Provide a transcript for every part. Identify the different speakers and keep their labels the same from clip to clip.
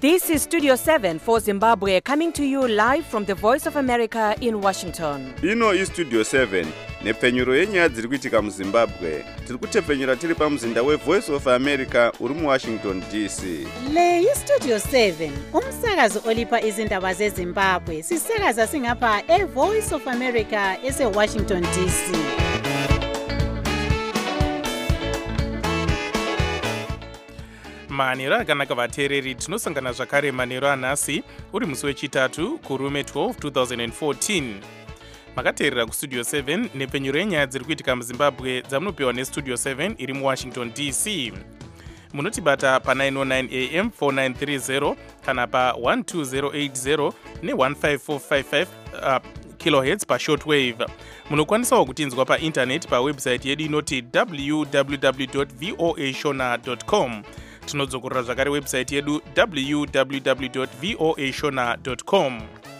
Speaker 1: This is Studio 7 for Zimbabwe, coming to you live from the Voice of America in Washington.
Speaker 2: Ino iStudio 7 nepfenyuro yenyaya dziri kuitika muZimbabwe. Tiri kutepfenyura tiri pamuzinda weVoice of America uri muWashington DC.
Speaker 3: Le iStudio 7 umsakazo olipa izindaba zeZimbabwe. Sisakaza singapha eVoice of America eseWashington DC.
Speaker 4: Manero akanaka vateereri, tinosangana zvakare manero anhasi uri musi wechitatu kurume 12 2014. Makateerera kuStudio 7 nepfenyuro yenyaya dziri kuitika muZimbabwe dzamunopiwa neStudio 7 iri muWashington DC. Munotibata pa 909 AM 4930 kana pa 12080 ne15455 kilohertz pa shortwave. Munokwanisawo kutinzwa pa internet pa website yedu inoti www.voashona.com. Tinodzokorera zvakare website yedu www.voashona.com.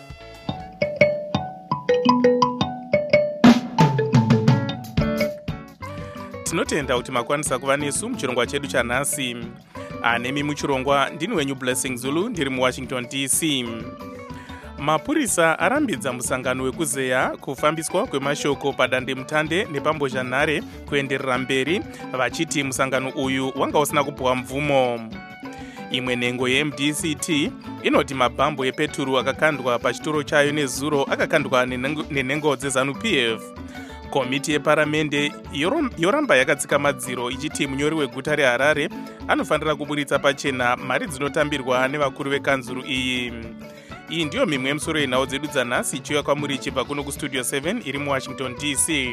Speaker 4: Tinotenda kuti makwanisa kuva nesu muchirongwa chedu chanhasi. Anemi muchirongwa ndini wenyu Blessing Zulu ndiri muWashington DC. Mapurisa arambidza musangano wekuzeya kufambiswa kwemashoko padandemutande nepambozhanhare kuenderera mberi, vachiti musangano uyu wanga usina kupuwa mvumo. Imwe nhengo yeMDCT inoti mabhambo epeturu akakandwa pachitoro chayo nezuro akakandwa nenhengo dzeZANU-PF. Komiti yeparamende yoramba yakatsika madziro ichiti munyori weguta reHarare anofanira kuburitsa pachena mari dzinotambirwa nevakuru vekanzuru iyi. Iyi ndiyo mimwe yemusoro yenhau dzedu dzanhasi ichiuya kwamuri ichibva kuno kuStudio 7 iri muWashington DC.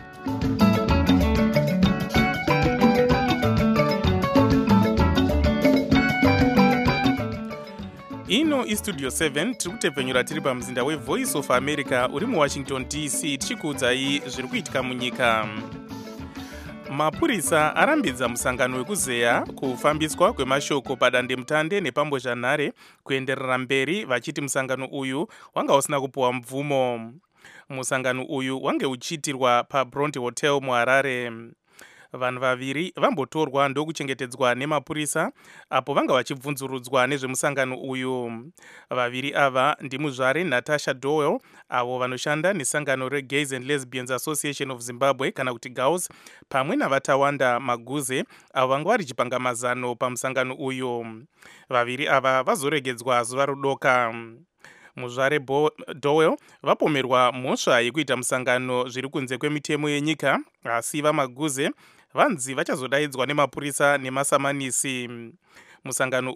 Speaker 4: Ino iStudio 7 tiri kutepfenyura tiri pamuzinda weVoice of America uri muWashington DC tichikuudzai zviri kuitika munyika. Mapurisa arambidza musangano wekuzeya kufambiswa kwemashoko padandemutande nepambozhanhare kuenderera mberi, vachiti musangano uyu wanga usina kupuwa mvumo. Musangano uyu wange uchiitirwa paBronte Hotel muHarare. Vanhu vaviri vambotorwa ndokuchengetedzwa nemapurisa apo vanga vachibvunzurudzwa nezvemusangano uyu. Vaviri ava ndimuzvare Natasha Doyle, avo vanoshanda nesangano reGays and Lesbians Association of Zimbabwe kana kuti GAUS, pamwe naVatawanda Maguze avo vanga vari chipangamazano pamusangano uyu. Vaviri ava vazoregedzwa zuva rodoka. Muzvare Doyle vapomerwa mhosva yekuita musangano zviri kunze kwemitemo yenyika, asi vaMaguze vanzi vachazodaidzwa nemapurisa nemasamanisi. Musangano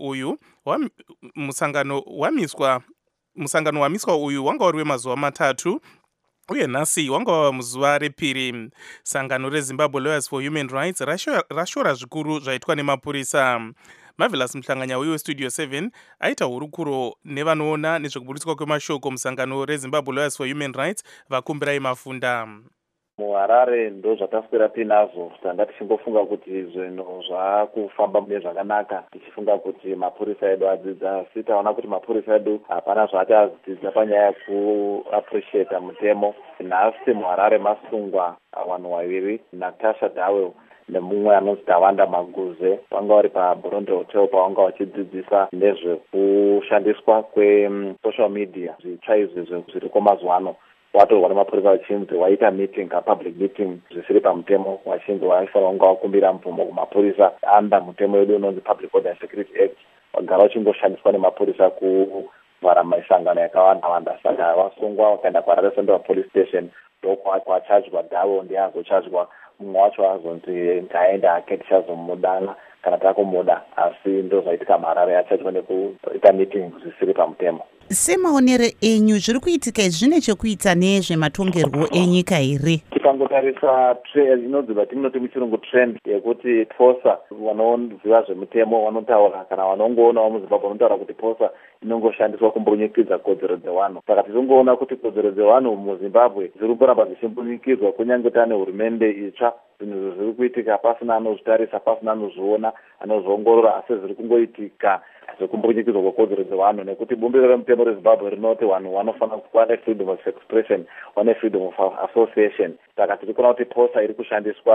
Speaker 4: wamiswa uyu wanga uri wemazuva matatu uye nhasi wanga wava muzuva repiri. Sangano reZimbabwe Lawyers for Human Rights rashora zvikuru zvaitwa nemapurisa. Marvelous Mhlanganya weStudio 7 aita hurukuro nevanoona nezvekuburitswa kwemashoko musangano reZimbabwe Lawyers for Human Rights vakumbirai Mafunda.
Speaker 5: MuHarare ndo zvataswera tinazvo, tanga tichingofunga kuti zvinhu zvakufamba mune zvakanaka, tichifunga kuti mapurisa edu adzidza, asi taona kuti mapurisa edu hapana zvaachadzidza panyaya yekuappreciate mutemo. Nhasi muHarare masungwa vanhu vaviri, Natasha Doyle nemumwe anonzi Tawanda Maguze, vanga vari paBronte Hotel pavanga vachidzidzisa nezvekushandiswa kwesocial media zvitsva izvi zviri kwamazuva ano. Watorwa nemapurisa vachinzi waita meeting, public meeting zvisiri pamutemo, vachinzi vaifanira kunge vakumbira mvumo kumapurisa anda mutemo wedu unonzi Public Order and Security Act, vagara vachingoshandiswa nemapurisa kuvhara misangano yakawanda-wanda. Saka vasungwa vakaenda kuHarare Central Police Station ndokwachajwa Davo ndiye azochajwa. Mumwe wacho azonzi ngaenda hake tichazomudana kana takumuda, asi ndo zvaitika muHarare, achajwa nekuita meeting zvisiri pamutemo.
Speaker 3: Semaonere enyu zviri kuitika izvi zvine chekuita nezvematongerwo enyika here?
Speaker 5: Tikangotarisa inonzi vatinoti muchirungu trend yekuti posa vanoziva zvemutemo vanotaura, kana vanongoonawo muZimbabwe vanotaura kuti posa inongoshandiswa kumbunyikidza kodzero dzevanhu. Saka tiringoona kuti kodzero dzevanhu muZimbabwe dziri kuramba dzichimbunyikidzwa kunyange tane hurumende itsva. Zvinhu zviri kuitika pasina anozvitarisa, pasina anozviona, anozviongorora, asi zviri kungoitika zvekumbunyikidzwa kwekodzero dzevanhu, nekuti bumbiro remutemo reZimbabwe rinoti vanhu vanofanira kuva freedom of expression, vane freedom of association. Saka tiri kuona kuti posa iri kushandiswa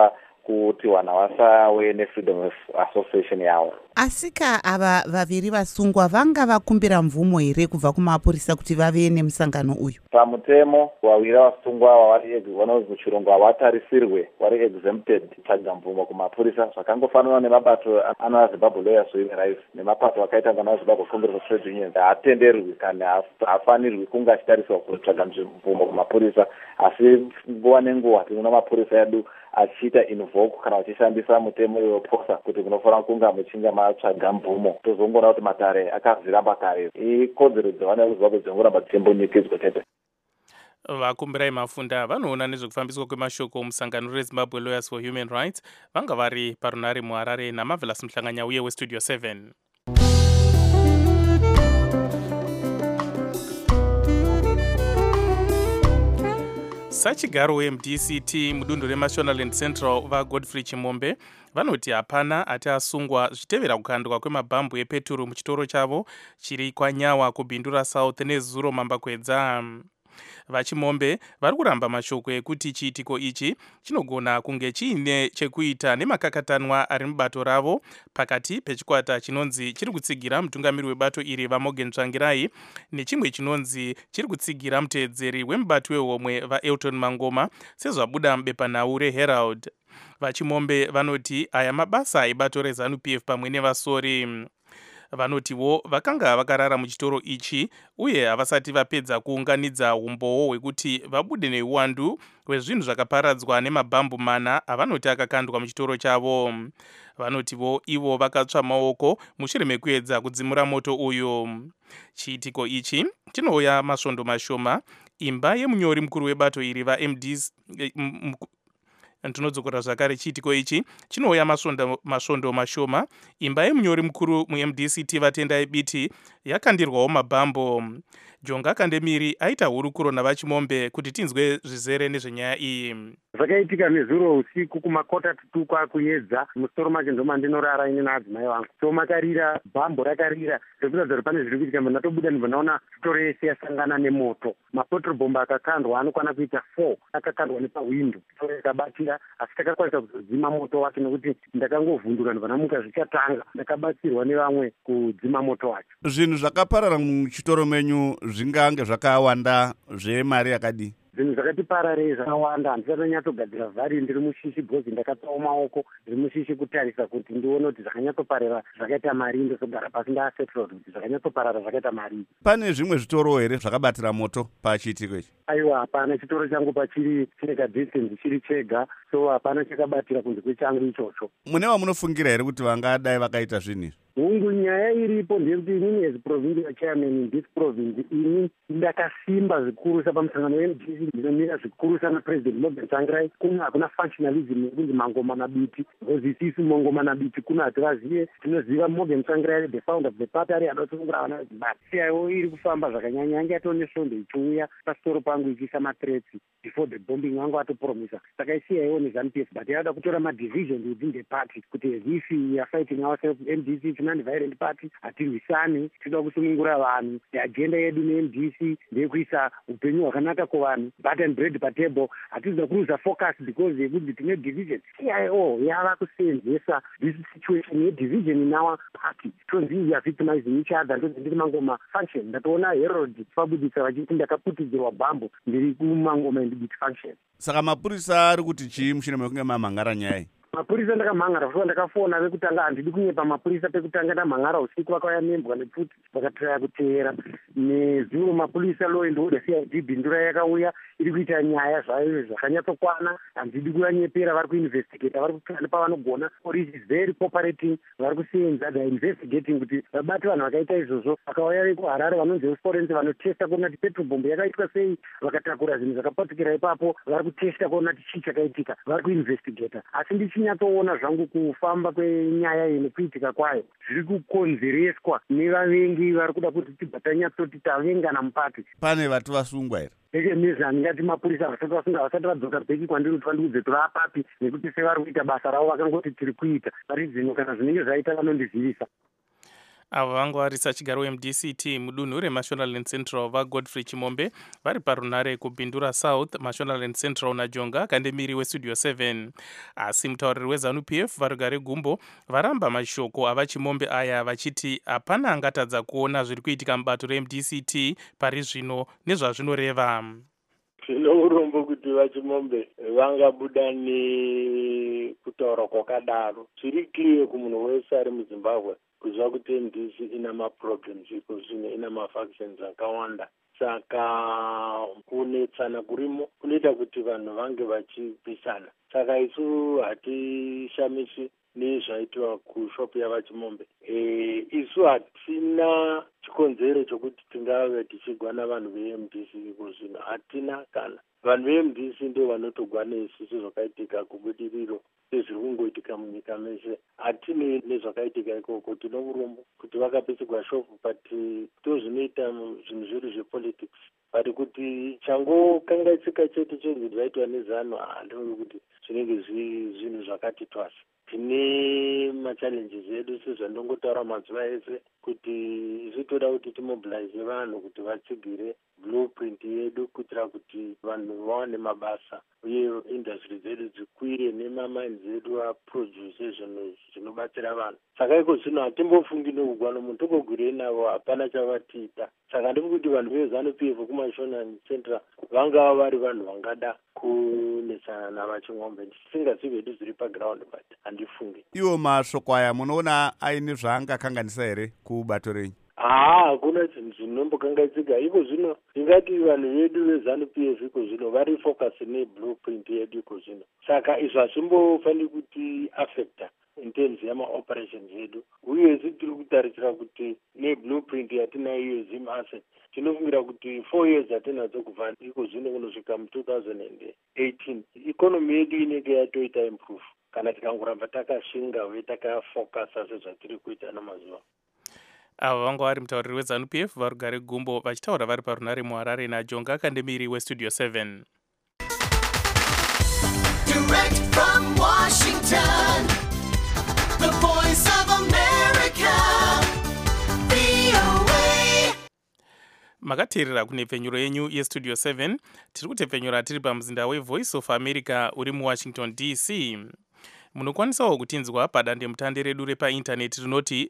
Speaker 5: kuti vanhu havasave nefreedom of association yavo.
Speaker 6: Asika ava vaviri vasungwa vanga vakumbira mvumo here kubva kumapurisa kuti vave nemusangano uyu?
Speaker 5: Pamutemo vaviri vasungwa vanonzi muchirungu havatarisirwe vari exempted kutsvaga mvumo kumapurisa, zvakangofanana nemabato ana Zimbabwe Lawyers Human Rights nemapato akaita ngana Zimbabwe Congress of Trade Unions haatenderwi kana haafanirwi kunge achitariswa kutsvaga mvumo kumapurisa. Asi nguva nenguva tinoona mapurisa edu achiita invoke kana vachishandisa mutemo weposa kuti kunofanira kunge muchinge matsvaga mvumo. Tozongoona kuti matare akazviramba kare. Ikodzero dzevana veZimbabwe dzongoramba dzichimbonikidzwa chete.
Speaker 4: Vakumbirai Mafunda vanoona nezvekufambiswa kwemashoko musangano reZimbabwe Lawyers for Human Rights vanga vari parunare muHarare naMarvelous Mhlanganya uye weStudio 7. Sachigaro weMDCT mudundo reMashonaland Central vaGodfrey Chimombe vanoti hapana ati asungwa zvichitevera kukandwa kwemabhambu epeturu muchitoro chavo chiri kwaNyawa kuBhindura South neZuro Mambakwedza. VaChimombe vari kuramba mashoko ekuti chiitiko ichi chinogona kunge chiine chekuita nemakakatanwa ari mubato ravo pakati pechikwata chinonzi chiri kutsigira mutungamiri webato iri vaMorgan Tsvangirai nechimwe chinonzi chiri kutsigira muteedzeri wemubato wehomwe vaElton Mangoma sezvabuda mubepanhau reHerald. VaChimombe vanoti aya mabasa ebato reZANU-PF pamwe nevasori. Vanotiwo vakanga vakarara muchitoro ichi uye havasati vapedza kuunganidza umbowo hwekuti vabude neuwandu hwezvinhu zvakaparadzwa nemabhambu mana avanoti akakandwa muchitoro chavo. Vanotiwo ivo vakatsva maoko mushure mekuedza kudzimura moto uyu. Chiitiko ichi chinouya masvondo mashoma imba yemunyori mukuru webato iri vaMDs Ndinodzokera zvakare chiitiko ichi chinouya masvondo mashoma imba yemunyori mukuru muMDCT Vatendai Biti yakandirwawo mabhambo. Jonga Kandemiri aita hurukuro navaChimombe kuti tinzwe zvizere nezvenyaya iyi.
Speaker 7: Zvakaitika nezuro usiku kumakota tutuku akuedza musoro macho ndomandinorara ine naadzimai vangu. So makarira bhambo rakarira zvekuratidza kuti pane zviri kuitika. Ndatobuda ndibva ndaona sitoro yese yasangana nemoto. Mapetrol akakandwa anokwana kuita 4 akakandwa nepawindo. Sitoro ikabatira asi takakwanisa kudzima moto wake nekuti ndakangovhunduka ndibva ndamuka zvichatanga. Ndakabatsirwa nevamwe kudzima moto wacho.
Speaker 2: Zvinhu zvakaparara muchitoro menyu zvingange zvakawanda zvemari yakadii?
Speaker 7: Zvinhu zvakati pararei zvakawanda. Handisati ndanyatsogadzira vhari ndiri mushishi bhozi ndakatsawo maoko ndiri mushishi kutarisa kuti ndione kuti zvakanyatsoparara zvakaita mari ndosogara pasi ndaasettled kuti zvakanyatsoparara zvakaita mari.
Speaker 2: Pane zvimwe zvitoro here zvakabatira moto pachiitiko ichi?
Speaker 7: Aiwa, hapana. Chitoro changu pachiri chine kadistance chiri chega, so hapana chakabatira kunze kwechangu ichocho.
Speaker 2: Mune vamunofungira here kuti vangadai vakaita zvinhu izvi?
Speaker 7: Hungu nyaya iripo ndeyekuti inini as provincial chairman in this province ini ndakasimba zvikurusa pamusangano weMDC ndinomira zvikurusa napresident Morgan Tsvangirai. Kuna hakuna functionalism yekunzi Mangoma naBiti because isisu Mangoma naBiti kuna hativazive. Tinoziva Morgan Tsvangirai the founder of the party ari anotsungura vana veZimbabwe. CIO iri kufamba zvakanyanya yange atone svondo ichiuya pasitoro pangu ichiisa mathreats before the bombing wangu atopromisa. Saka CIO neZANU-PF but yada kutora madivision within the party kuti if we are fighting ourselves MDC non-violent party hatirwisani, tinoda kusunungura vanhu. Agenda yedu neMDC ndeyekuisa upenyu hwakanaka kuvanhu, butter and bread patable. Hatizoda kuruza focus because yekuti tine division. CIO yava kusenzesa this situation yedivision in our party. Tonzi we are victimizing each other. Ndiri Mangoma function. Ndatoona Herald pabudisa vachiti ndakaputidzirwa bhambo ndiri kuMangoma and function.
Speaker 2: Saka mapurisa ari kuti chii mushure mekunge mamhangara nyaya iyi?
Speaker 7: Mapurisa ndakamhangara fuka ndakafona vekutanga handidi kunyepa mapurisa pekutanga ndamhangara usiku vakauya nembwa nepfuti vakatiraya kuteera nezuro mapurisa law and order CID Bhindura yakauya iri kuita nyaya zvayo zvakanyatsokwana handidi kuvanyepera vari kuinvestigata vari kutsvaka nepavanogona police is very cooperating vari kusenza they investigating kuti vabate vanhu vakaita izvozvo vakauya vekuHarare vanonzi veforense vanotesta kuona kuti petrol bomb yakaitwa sei vakatakura zvinhu zvakapatikira ipapo vari kutesta kuona kuti chii chakaitika vari kuinvestigata asi ndichinyatsoona zvangu kufamba kwenyaya iyi nekuitika kwayo zviri kukonzereswa nevavengi vari kuda kuti tibva tanyatsoti tavengana mupati.
Speaker 2: Pane vati vasungwa here?
Speaker 7: Nezvani ngati mapurisa vasati vasunga vasati vadzoka bheki kwandiri kuti vandiudze tovapapi nekuti sevari kuita basa ravo vakangoti tiri kuita vari zvinhu kana zvinenge zvaita vanondizivisa.
Speaker 4: avo vanga varisa chigaro wemdct mudunhu remashonaland central vagodfrey chimombe vari parunhare kupindura south mashonaland central najonga kandemiri westudio 7. Asi mutauriri wezanupf varugare gumbo varamba mashoko ava chimombe aya vachiti hapana angatadza kuona zviri kuitika mubato remdct pari zvino nezvazvinoreva.
Speaker 8: Zvino urombo kuti vachimombe vangabuda nekutaura kwakadaro. Zviri clear kumunhu wese ari muZimbabwe kuziva kuti MDC ina maproblems iko zvino, ina mafactions akawanda. Saka kunetsana kurimo kunoita kuti vanhu vange vachipisana. Saka isu hatishamisi nezvaitwa kushopu yavachimombe. Isu hatina chikonzero chokuti tingave tichigwana vanhu veMDC iko zvino, hatina kana. Vanhu veMDC ndio vanotogwana isusu zvakaitika kubudiriro sezviri kungoitika munyika mese. Hatine nezvakaitika ikoko, tino urombo kuti vakapesigwa shopu, but tozvinoita zvinhu zvedu zvepolitics. But kuti changokangaitsika chete chezvinhu zvaitwa nezano, handinoona kuti zvinenge zvinhu zvakati twasa. Tine machallenges edu sezvandongotaura mazuva ese kuti zvitoda kuti timobilize vanhu kuti vatsigire blueprint yedu kuitira kuti vanhu vawane mabasa uye industry dzedu dzikwire nemamines edu aproduce zvinhu zvinobatsira vanhu. Saka iko zvino hatimbofungi nekugwana munhu tongogwirei navo, hapana chavatiita. Saka ndiri kuti vanhu veZANU-PF kuMashonaland Central vangava vari vanhu vangada kunetsana navachimombe. Tisingazivi hedu zviri paground, but handifungi.
Speaker 2: Iwo mashoko aya munoona aine zvaangakanganisa here kubato renyu?
Speaker 8: Hakuna chinhu zvinombokangaidzika. Iko zvino ndingati vanhu vedu veZANU-PF iko zvino vari focus neblueprint yedu iko zvino. Saka izvo hazvimbofaniri kuti affecta in terms yama-operations edu. Uye tiri kutarisira kuti neblueprint yatinayo iyo Zim Asset, tinofungira kuti 4 years atinadzo kubva iko zvino kunosvika mu2018 ikonomi yedu inenge yatoita improve kana tikangoramba takashinga uye takafocusa sezvatiri kuita namazuva.
Speaker 4: Ava vanga vari mutauriri weZANU-PF varugare gumbo vachitaura vari parunhare muHarare naJonga kandemiri westudio 7.
Speaker 9: Direct from Washington, the voice of America, VOA.
Speaker 4: Makateerera kunhepfenyuro yenyu yestudio 7. Tiri kutepfenyura tiri pamuzinda weVoice of America uri muWashington DC. Munokwanisawo kutinzwa padandemutande redu repaindaneti rinoti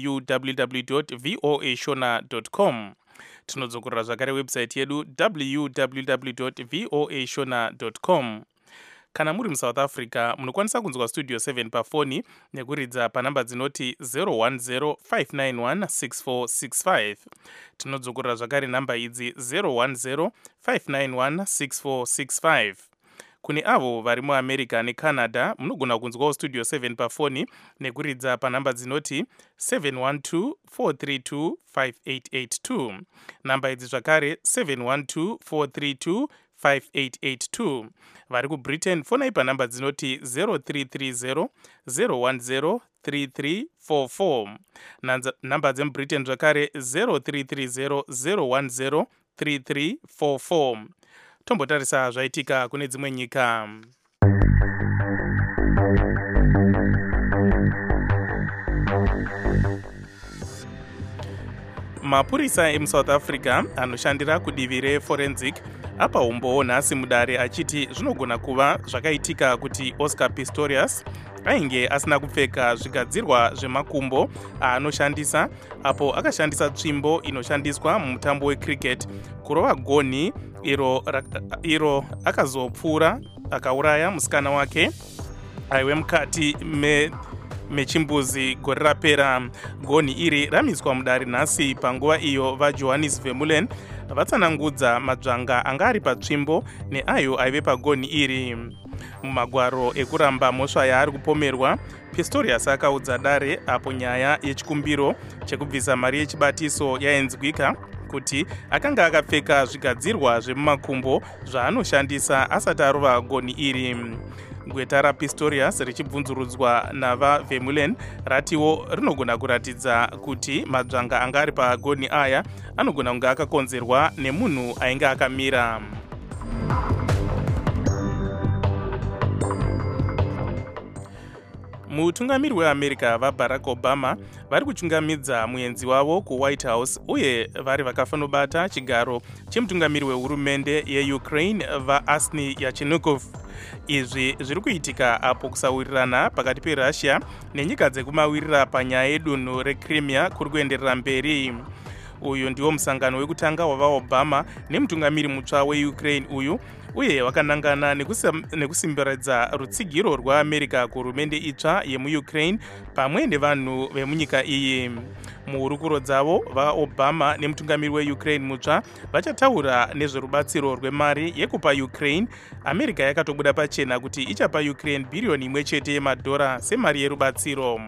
Speaker 4: www.voashona.com. Tinodzokorera zvakare website yedu www.voashona.com. Kana muri muSouth Africa munokwanisa kunzwa studio 7 pafoni nekuridza panhamba dzinoti 010-591-6465. Tinodzokorera zvakare nhamba idzi 010-591-6465. Kune avo vari muAmerica neCanada munogona kunzwawo studio 7 pafoni nekuridza panhamba dzinoti 712-432-5882. Nhamba idzi zvakare 712-432-5882. Vari kuBritain fonai panhamba dzinoti 0330-010-3344. Nhamba dzemuBritain zvakare 0330-010-3344. Tombotarisa zvaitika kune dzimwe nyika. Mapurisa emuSouth Africa anoshandira kudivi reforensic apa umbowo nhasi mudare achiti zvinogona kuva zvakaitika kuti Oscar Pistorius ainge asina kupfeka zvigadzirwa zvemakumbo aanoshandisa apo akashandisa tsvimbo inoshandiswa mumutambo wecricket kurova gonhi iro akazopfura akauraya musikana wake aiwe mukati mechimbuzi gore rapera. Gonhi iri ramiswa mudare nhasi panguva iyo vaJohannes Vermeulen vatsanangudza madzvanga anga ari patsvimbo neayo aive pagonhi iri. Mumagwaro ekuramba mhosva yaari kupomerwa, Pistorius akaudza dare apo nyaya yechikumbiro chekubvisa mari yechibatiso yainzwika kuti akanga akapfeka zvigadzirwa zvemumakumbo zvaanoshandisa asati arova gonhi iri. Gweta raPistorius richibvunzurudzwa navaVermeulen ratiwo rinogona kuratidza kuti madzvanga anga ari pagonhi aya anogona kunge akakonzerwa nemunhu ainge akamira. mutungamiri weamerica vaBarack Obama vari kuchungamidza muenzi wavo kuWhite House uye vari vakafanobata chigaro chemutungamiri wehurumende yeUkraine vaAsni Yatsenyukov. Izvi zviri kuitika apo kusawirirana pakati peRussia nenyika dzekumawirira panyaya yedunhu reCrimea kuri kuenderera mberi. Uyu ndiwo musangano wekutanga wavaObama nemutungamiri mutsva weUkraine uyu, uye wakanangana nekusimbiradza rutsigiro rwaAmerica kuhurumende itsva yemuUkraine pamwe nevanhu vemunyika iyi. Muhurukuro dzavo vaObama nemutungamiri weUkraine mutsva vachataura nezverubatsiro rwemari yekupa Ukraine. America yakatobuda pachena kuti ichapa Ukraine bhiriyoni 1 chete yemadhora semari yerubatsiro.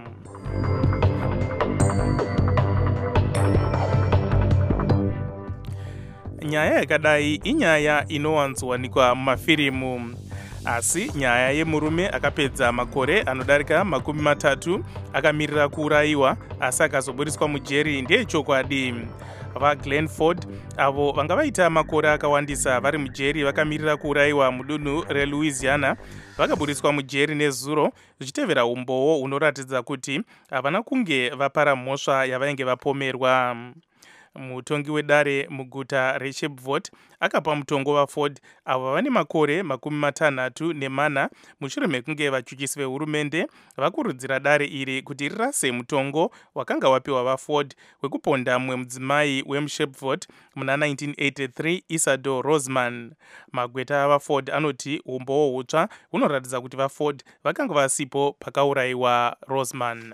Speaker 4: Nyaya yakadai inyaya inowanzowanikwa mumafirimu, asi nyaya yemurume akapedza makore anodarika 30 akamirira kuurayiwa asi akazoburiswa mujeri ndeyechokwadi. VaGlenn Ford avo vanga vaita makore akawandisa vari mujeri vakamirira kuurayiwa mudunhu reLouisiana vakaburiswa mujeri nezuro, zvichitevera umboo hunoratidza kuti havana kunge vapara mhosva yavainge vapomerwa. Mutongi wedare muguta reShepvot akapa mutongo vaFord avo vane makore 64 mushure mekunge vatsvukisi vehurumende vakurudzira dare iri kuti rirase mutongo wakanga wapiwa vaFord wekuponda mumwe mudzimai wemuShepvot muna 1983 Isadore Roseman. Magweta avaFord anoti umboo hutsva hunoratidza kuti vaFord vakanga vasipo pakaurayiwa Roseman.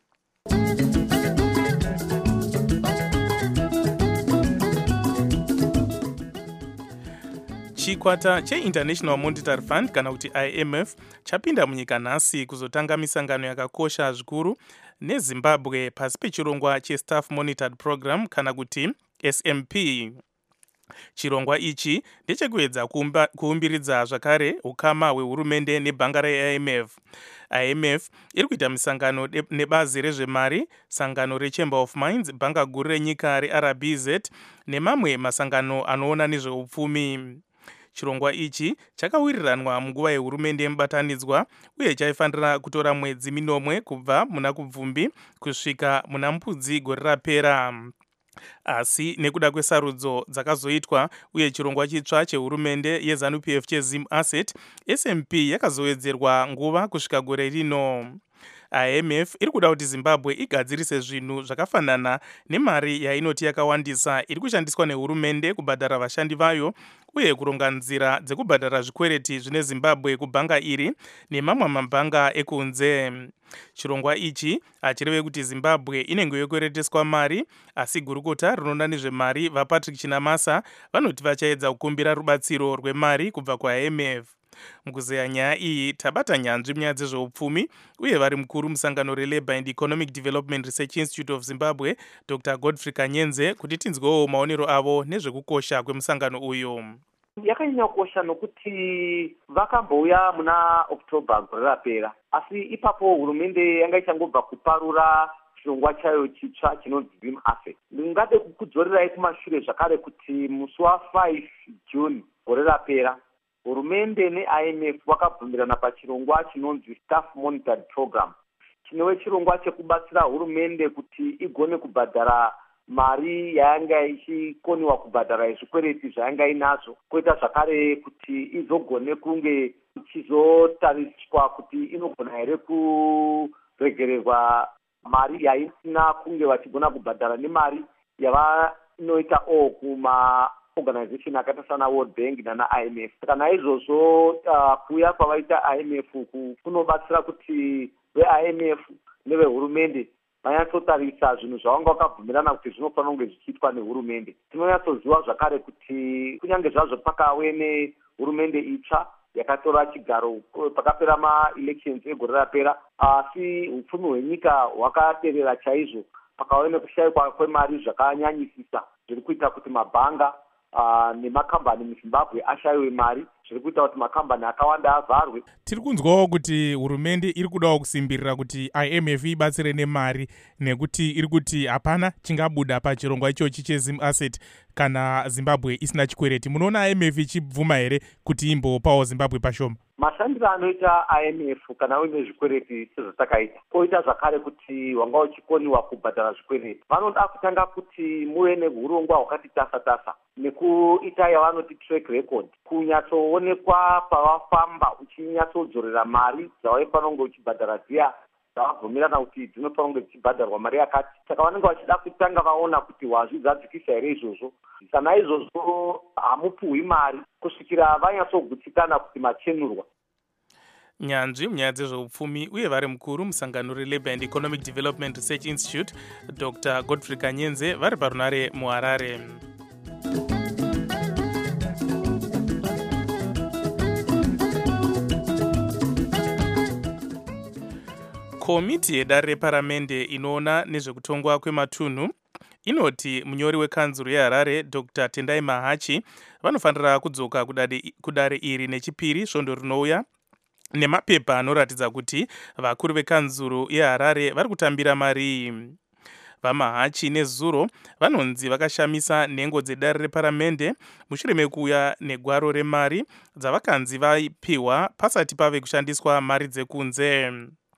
Speaker 4: Chikwata cheInternational Monetary Fund kana kuti IMF chapinda munyika nhasi kuzotanga misangano yakakosha zvikuru neZimbabwe pasi pechirongwa cheStaff Monitored Program kana kuti SMP. Chirongwa ichi ndechekuedza kuumbiridza zvakare ukama hwehurumende nebhanga reIMF. IMF iri kuita misangano nebazi rezvemari, sangano reChamber of Mines, bhanga guru renyika reRBZ nemamwe masangano anoona nezveupfumi. Chirongwa ichi chakawiriranwa munguva yehurumende yemubatanidzwa uye chaifanira kutora mwedzi 9 kubva muna Kubvumbi kusvika muna Mupudzi gore rapera. Asi nekuda kwesarudzo dzakazoitwa uye chirongwa chitsva chehurumende yeZANU-PF cheZim Asset, SMP yakazowedzerwa nguva kusvika gore rino. IMF iri kuda kuti Zimbabwe igadzirise zvinhu zvakafanana nemari yainoti yakawandisa iri kushandiswa nehurumende kubhadhara vashandi vayo uye kuronga nzira dzekubhadhara zvikwereti zvine Zimbabwe kubhanga iri nemamwe mabhanga ekunze. Chirongwa ichi hachireve kuti Zimbabwe inenge yokwereteswa mari, asi gurukota rinoona nezvemari vaPatrick Chinamasa vanoti vachaedza kukumbira rubatsiro rwemari kubva kwaIMF. Mukuzeya nyaya iyi tabata nyanzvi munyaya dzezveupfumi uye vari mukuru musangano reLabour and Economic Development Research Institute of Zimbabwe Dr. Godfrey Kanyenze kuti tinzwewo maonero avo nezvekukosha kwemusangano uyu.
Speaker 10: Yakanyanya kukosha nokuti vakambouya muna October gore rapera, asi ipapo hurumende yanga ichangobva kuparura chirongwa chayo chitsva chinonzi Zim Asset. Ndingade kukudzorirai kumashure zvakare kuti musi wa5 June gore rapera hurumende neIMF vakabvumirana pachirongwa chinonzi Staff Monitored Program, chinove chirongwa chekubatsira hurumende kuti igone kubhadhara mari yanga ichikoniwa kubhadhara zvikwereti zvayanga inazvo, koita zvakare kuti izogone kunge ichizotariswa kuti inogona here kuregererwa mari yaisina kunge vachigona kubhadhara nemari yavanoita kuma organization akaita sana World Bank nana IMF. Saka naizvozvo kuuya kwavaita IMF kunobatsira kuti veIMF nevehurumende vanyatsotarisa zvinhu zvavanga vakabvumirana kuti zvinofanira kunge zvichiitwa nehurumende. Tinonyatsoziva zvakare kuti kunyange zvazvo pakave nehurumende itsva yakatora chigaro pakapera ma-elections egore rapera, asi upfumi hwenyika hwakaterera chaizvo, pakave nekushayikwa kwemari zvakanyanyisisa zviri kuita kuti mabhanga nemakambani muzimbabwe ashayiwe mari zviri kuita kuti makambani akawanda avharwe.
Speaker 4: Tiri kunzwawo kuti hurumende iri kudawo kusimbirira kuti IMF ibatsire nemari nekuti iri kuti hapana chingabuda pachirongwa ichochi cheZim Asset kana Zimbabwe isina chikwereti. Munoona IMF ichibvuma here kuti imbopawo Zimbabwe pashoma?
Speaker 10: Mashandiro anoita IMF kana uine zvikwereti sezvatakaita, koita zvakare kuti wanga uchikoniwa kubhadhara zvikwereti, vanoda kutanga kuti muve neurongwa hwakati tasa nekuita yavanoti track record, kunyatsoonekwa pavafamba uchinyatsodzorera mari dzawaifanonge uchibhadhara dziya dzavabvumirana kuti dzinofanonge dzichibhadharwa mari yakati. Saka vanenge vachida kutanga vaona kuti wazvidzadzikisa here izvozvo. Kana izvozvo hamupuhwi mari kusvikira vanyatsogutsikana kuti machenurwa.
Speaker 4: Nyanzvi munyaya dzezveupfumi uye vari mukuru musangano reLabour and Economic Development Research Institute Dr. Godfrey Kanyenze vari parunare muHarare. Komiti yedare reparamende inoona nezvekutongwa kwematunhu inoti munyori wekanzuru yeHarare Dr. Tendai Mahachi vanofanira kudzoka kudare iri nechipiri svondo rinouya nemapepa anoratidza kuti vakuru vekanzuru yeHarare vari kutambira mari. VaMahachi neZuro vanonzi vakashamisa nhengo dzedare reparamende mushure mekuuya negwaro remari dzavakanzi vaipiwa pasati pave kushandiswa mari dzekunze.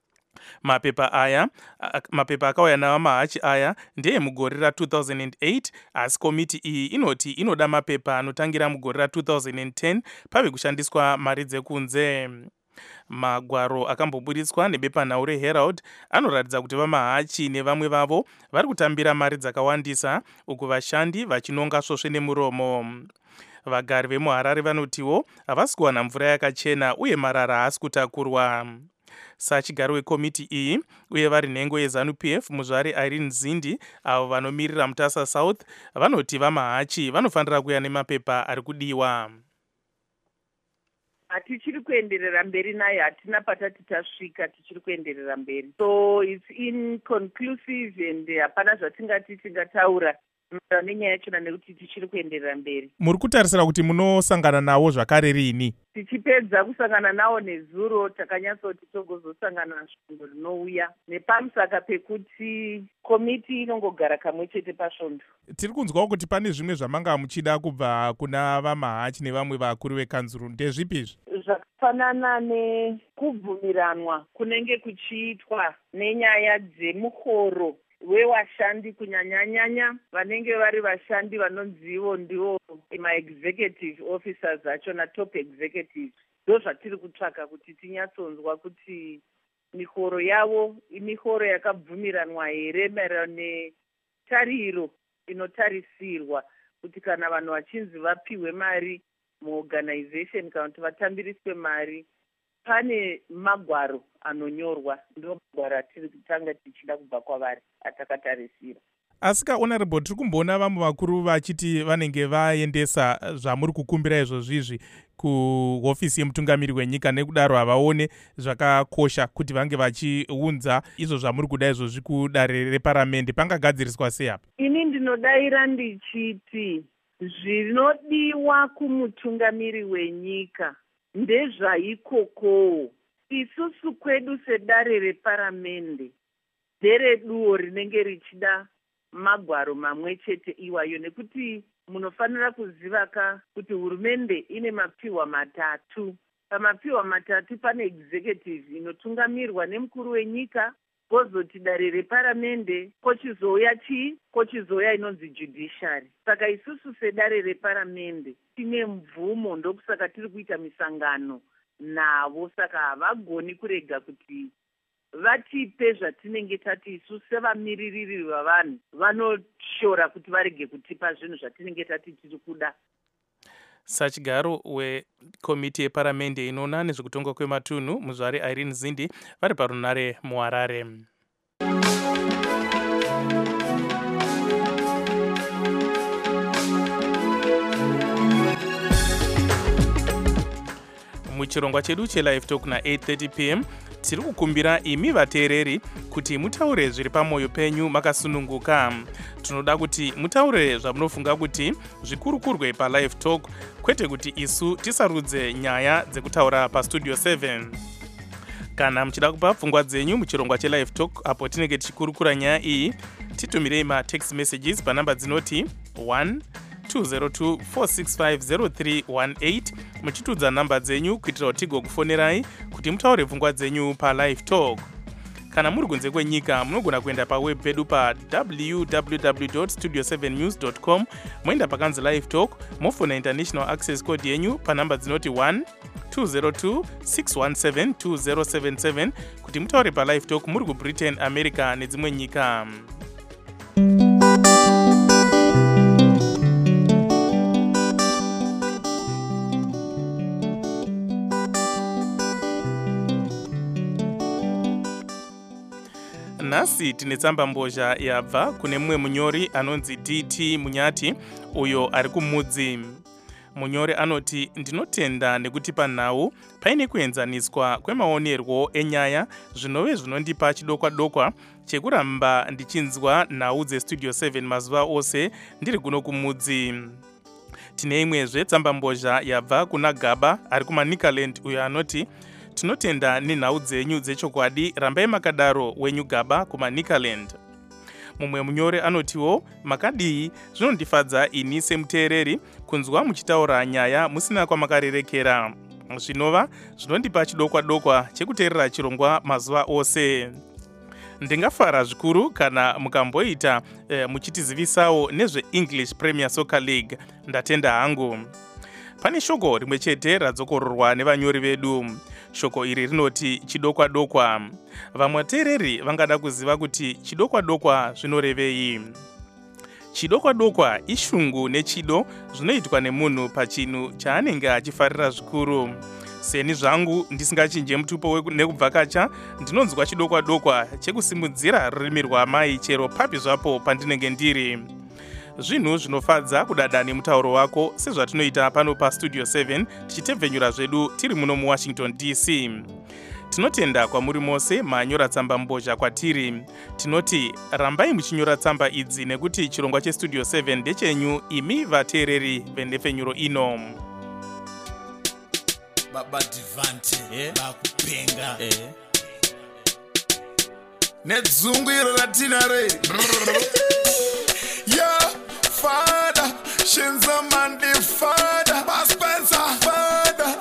Speaker 4: Mapepa akauya navaMahachi aya ndeye mugore ra2008, asi komiti iyi inoti inoda mapepa anotangira mugore ra2010 pave kushandiswa mari dzekunze. Magwaro akambobuditswa nebepanhau reHerald anoratidza kuti vaMahachi nevamwe vavo vari kutambira mari dzakawandisa uku vashandi vachinonga svosve nemuromo. Vagari vemuHarare vanotiwo havasi kuwana mvura yakachena uye marara haasi kutakurwa. Sachigaro wekomiti iyi uye vari nhengo yeZANU-PF muzvare Irene Zindi avo vanomirira Mutasa South vanoti vaMahachi vanofanira kuya nemapepa ari kudiwa.
Speaker 11: Hatichiri kuenderera mberi naye, hatina patati tasvika, tichiri kuenderera mberi. So it's inconclusive and hapana zvatingati tingataura nenyaya yachona nekuti tichiri kuenderera mberi.
Speaker 4: Muri kutarisira kuti munosangana nawo zvakare rini?
Speaker 11: Tichipedza kusangana nawo neZuro takanyatsoti togozosangana svondo rinouya nepamusaka pekuti komiti inongogara kamwe chete pasvondo.
Speaker 4: Tiri kunzwawo kuti pane zvimwe zvamanga muchida kubva kuna vaMahachi nevamwe vakuru vekanzuru, ndezvipi izvi?
Speaker 11: Zvakafanana nekubvumiranwa kunenge kuchiitwa nenyaya dzemuhoro wevashandi kunyanyanyanya vanenge vari vashandi vanonzivo ndivo ma-executive officers acho na-top executives. Ndo zvatiri kutsvaka kuti tinyatsonzwa kuti mihoro yavo imihoro yakabvumiranwa here maererano netariro inotarisirwa kuti kana vanhu vachinzi vapiwe mari muorganization kana kuti vatambiriswe mari pane magwaro anonyorwa. Ndo magwaro atiri kutanga tichida kubva kwavari atakatarisira.
Speaker 4: Asika honorable, tiri kumboona vamwe vakuru vachiti vanenge vaendesa zvamuri kukumbira izvozvizvi kuhofisi yemutungamiri wenyika, nekudaro havaone zvakakosha kuti vange vachiunza izvo zvamuri kuda izvozvi kudare reparamende. Pangagadziriswa sei apa?
Speaker 11: Ini ndinodaira ndichiti zvinodiwa kumutungamiri wenyika ndezvaikokowo. Isusu kwedu sedare reparamende ndereduo rinenge richida magwaro mamwe chete iwayo, nekuti munofanira kuziva kuti hurumende ine mapiwa matatu. Pamapiwa matatu pane executive inotungamirwa nemukuru wenyika, kwozoti dare reparamende, kochizouya chii? Kochizouya inonzi judiciary. Saka isusu sedare reparamende tine mvumo, ndokusaka tiri kuita misangano navo. Saka havagoni kurega kuti vatipe zvatinenge tati isusu sevamiririri vavanhu vanoshora kuti varege kutipa zvinhu zvatinenge tati tiri kuda.
Speaker 4: Sachigaro wekomiti yeparamende inoona nezvekutongwa kwematunhu muzvare Irene Zindi vari parunare muHarare. Muchirongwa chedu chelive talk na 8:30 p.m. tiri kukumbira imi vateereri kuti mutaure zviri pamwoyo penyu makasununguka. Tinoda kuti mutaure zvamunofunga kuti zvikurukurwe paLive Talk, kwete kuti isu tisarudze nyaya dzekutaura paStudio 7. Kana muchida kupa pfungwa dzenyu muchirongwa cheLive Talk apo tinenge tichikurukura nyaya iyi, titumirei matext messages panamba dzinoti 1202465038 muchitudza namba dzenyu kuitira kuti tigokufonerai kuti mutaure pfungwa dzenyu paLive Talk. Kana muri kunze kwenyika munogona kuenda paweb pedu pa www.studio7news.com, moenda pakanzi Live Talk, mofona international access code yenyu panamba dzinoti 1202617277 kuti mutaure paLive Talk muri kuBritain, America nedzimwe nyika. Nhasi tine tsamba mbozha yabva kune mumwe munyori anonzi DT Munyati, uyo ari kumudzi. Munyori anoti, ndinotenda nekuti panhau paine kuenzaniswa kwemaonerwo enyaya zvinove zvinondipa chidokwa-dokwa chekuramba ndichinzwa nhau dzeStudio 7 mazuva ose ndiri kuno kumudzi. Tine imwezve tsamba mbozha yabva kuna Gaba ari kumaNicaland, uyo anoti, tinotenda nenhau dzenyu dzechokwadi, rambai makadaro wenyu Gaba kumaNicaland. Mumwe munyori anotiwo, makadii, zvinondifadza ini semuteereri kunzwa muchitaura nyaya musina kwamakarerekera. Zvinova zvinondipa chidokwa-dokwa chekuteerera chirongwa mazuva ose. Ndingafara zvikuru kana mukamboita muchitizivisawo nezveEnglish Premier Soccer League. Ndatenda hangu. Pane shoko rimwe chete radzokororwa nevanyori vedu. Shoko iri rinoti chidokwa-dokwa. Vamwe vateereri vangada kuziva kuti chidokwa-dokwa zvinorevei. Chidokwa-dokwa ishungu nechido zvinoitwa nemunhu pachinhu chaanenge achifarira zvikuru. Seni zvangu ndisingachinje mutupo nekubvakacha, ndinonzwa chidokwa-dokwa chekusimudzira rurimi rwamai chero papi zvapo pandinenge ndiri. Zvinhu zvinofadza kudada nemutauro wako sezvatinoita pano paStudio 7 tichitebvenyura zvedu tiri muno muWashington DC. Tinotenda kwamuri mose manyora tsamba mbozha kwatiri. Tinoti rambai muchinyora tsamba idzi nekuti chirongwa cheStudio 7 ndechenyu imi vateereri venhefenyuro ino.
Speaker 9: Baba Divante bakupenga nedzungu iro ratinare yeah father shinza mandi father baspensa father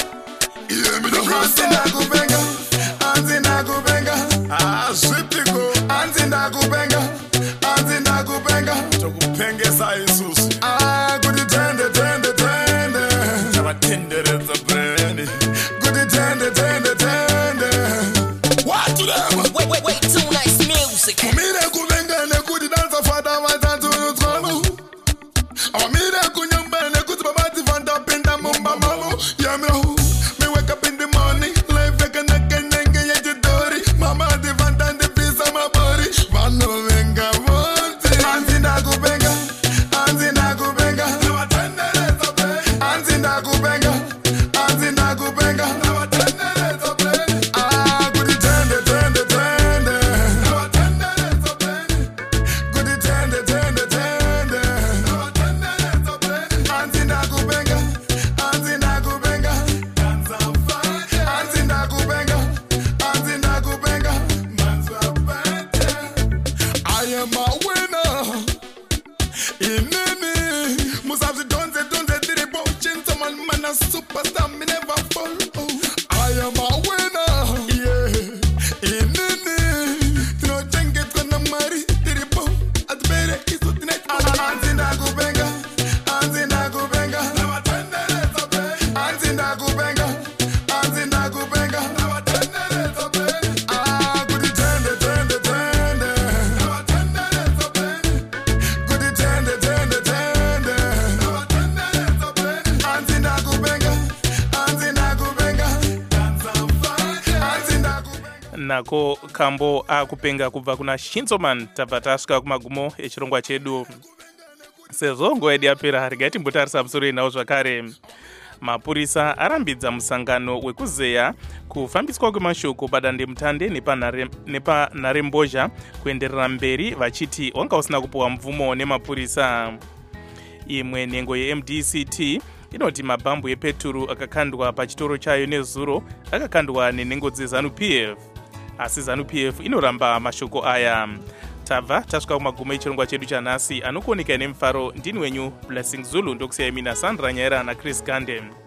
Speaker 9: anzi nakubenga azvipiko anzi nakubenga tokupengesa isusu kuti tende tavatenderedza brand kuti tende what to them wait too nice music kumire kubenga nekuti danza fada vatantu utsvalo amire kunyamba nekuti baba Divante pinda mumba mamo yamro.
Speaker 4: Nako kambo akupenga kubva kuna Shinzoman. Tabva tasvika kumagumo echirongwa chedu. Sezvo nguva yedu yapera, regai timbotarisa musoro yenhau zvakare. Mapurisa arambidza musangano wekuzeya kufambiswa kwemashoko padandemutande nepanharembozha kuenderera mberi vachiti wanga usina kupiwa mvumo nemapurisa. Imwe nhengo yeMDCT inoti mabhambu epeturu akakandwa pachitoro chayo nezuro akakandwa nenhengo dzeZANU-PF, asi ZANU-PF inoramba mashoko aya. Tabva tasvika kumagumo echirongwa chedu chanhasi. Anokuoneka nemufaro ndini wenyu Blessing Zulu, ndokusiyai mina Sandra Nyaira naChris Gande.